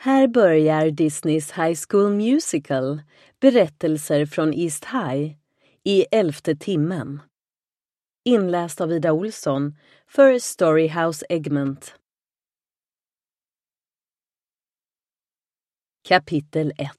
Här börjar Disneys High School Musical, berättelser från East High, i 11:e timmen. Inläst av Ida Olsson för Storyhouse Egmont. Kapitel 1.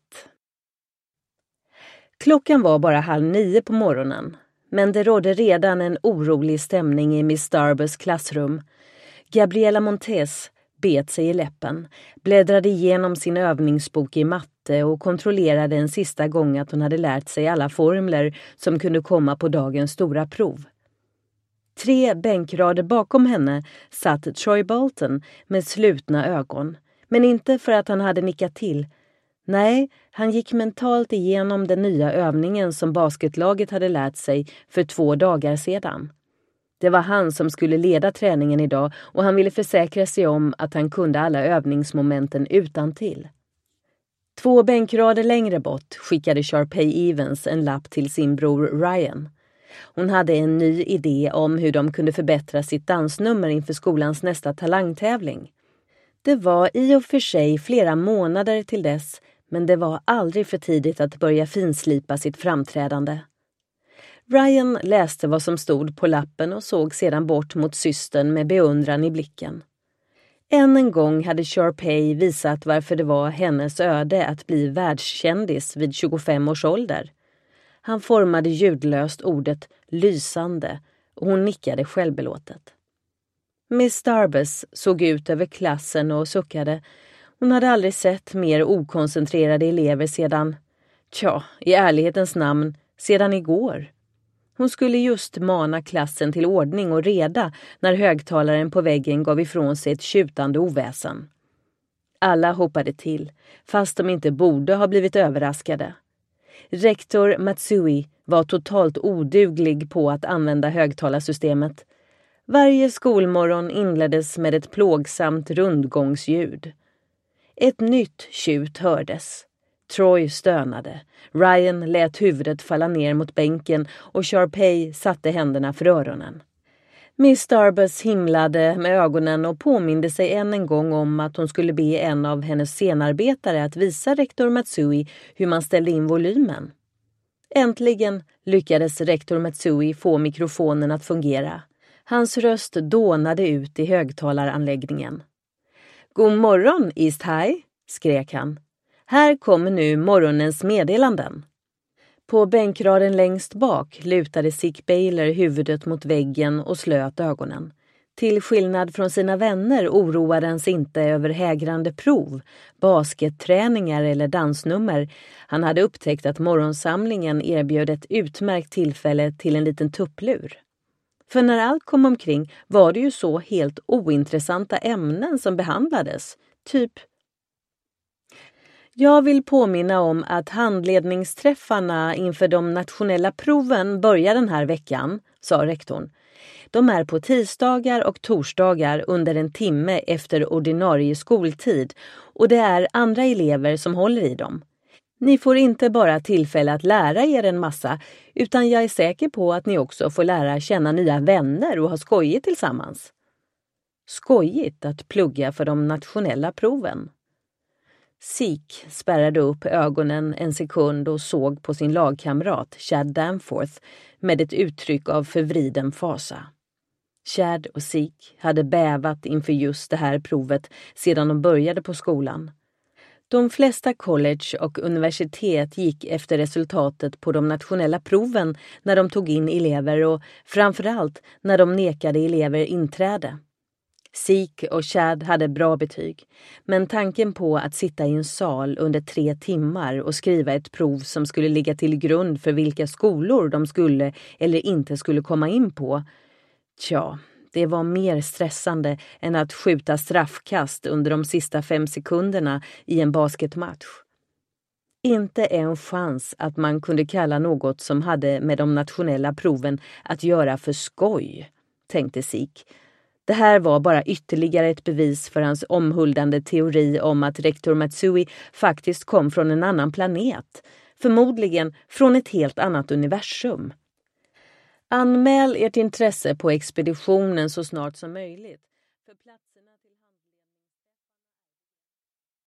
Klockan var bara 8:30 på morgonen, men det rådde redan en orolig stämning i Miss Starbus klassrum. Gabriella Montes bet sig i läppen, bläddrade igenom sin övningsbok i matte och kontrollerade en sista gång att hon hade lärt sig alla formler som kunde komma på dagens stora prov. 3 bänkrader bakom henne satt Troy Bolton med slutna ögon, men inte för att han hade nickat till. Nej, han gick mentalt igenom den nya övningen som basketlaget hade lärt sig för 2 dagar sedan. Det var han som skulle leda träningen idag och han ville försäkra sig om att han kunde alla övningsmomenten utantill. 2 bänkrader längre bort skickade Sharpay Evans en lapp till sin bror Ryan. Hon hade en ny idé om hur de kunde förbättra sitt dansnummer inför skolans nästa talangtävling. Det var i och för sig flera månader till dess, men det var aldrig för tidigt att börja finslipa sitt framträdande. Ryan läste vad som stod på lappen och såg sedan bort mot systern med beundran i blicken. Än en gång hade Sharpay visat varför det var hennes öde att bli världskändis vid 25 års ålder. Han formade ljudlöst ordet lysande och hon nickade självbelåtet. Miss Starbus såg ut över klassen och suckade. Hon hade aldrig sett mer okoncentrerade elever sedan, i ärlighetens namn, sedan igår. Hon skulle just mana klassen till ordning och reda när högtalaren på väggen gav ifrån sig ett tjutande oväsen. Alla hoppade till, fast de inte borde ha blivit överraskade. Rektor Matsui var totalt oduglig på att använda högtalarsystemet. Varje skolmorgon inleddes med ett plågsamt rundgångsljud. Ett nytt tjut hördes. Troy stönade. Ryan lät huvudet falla ner mot bänken och Sharpay satte händerna för öronen. Miss Starbus himlade med ögonen och påminde sig än en gång om att hon skulle be en av hennes scenarbetare att visa rektor Matsui hur man ställde in volymen. Äntligen lyckades rektor Matsui få mikrofonen att fungera. Hans röst dånade ut i högtalaranläggningen. God morgon, East High, skrek han. Här kommer nu morgonens meddelanden. På bänkraden längst bak lutade Sick Baylor huvudet mot väggen och slöt ögonen. Till skillnad från sina vänner oroade han sig inte över hägrande prov, basketträningar eller dansnummer. Han hade upptäckt att morgonsamlingen erbjöd ett utmärkt tillfälle till en liten tupplur. För när allt kom omkring var det ju så helt ointressanta ämnen som behandlades, typ. Jag vill påminna om att handledningsträffarna inför de nationella proven börjar den här veckan, sa rektorn. De är på tisdagar och torsdagar under en timme efter ordinarie skoltid och det är andra elever som håller i dem. Ni får inte bara tillfälle att lära er en massa, utan jag är säker på att ni också får lära känna nya vänner och ha skojigt tillsammans. Skojigt att plugga för de nationella proven. Sick spärrade upp ögonen en sekund och såg på sin lagkamrat Chad Danforth med ett uttryck av förvriden fasa. Chad och Sick hade bävat inför just det här provet sedan de började på skolan. De flesta college och universitet gick efter resultatet på de nationella proven när de tog in elever och framförallt när de nekade elever inträde. Sick och Chad hade bra betyg, men tanken på att sitta i en sal under 3 timmar och skriva ett prov som skulle ligga till grund för vilka skolor de skulle eller inte skulle komma in på, det var mer stressande än att skjuta straffkast under de sista 5 sekunderna i en basketmatch. Inte en chans att man kunde kalla något som hade med de nationella proven att göra för skoj, tänkte Sick. Det här var bara ytterligare ett bevis för hans omhuldande teori om att rektor Matsui faktiskt kom från en annan planet, förmodligen från ett helt annat universum. Anmäl ert intresse på expeditionen så snart som möjligt. För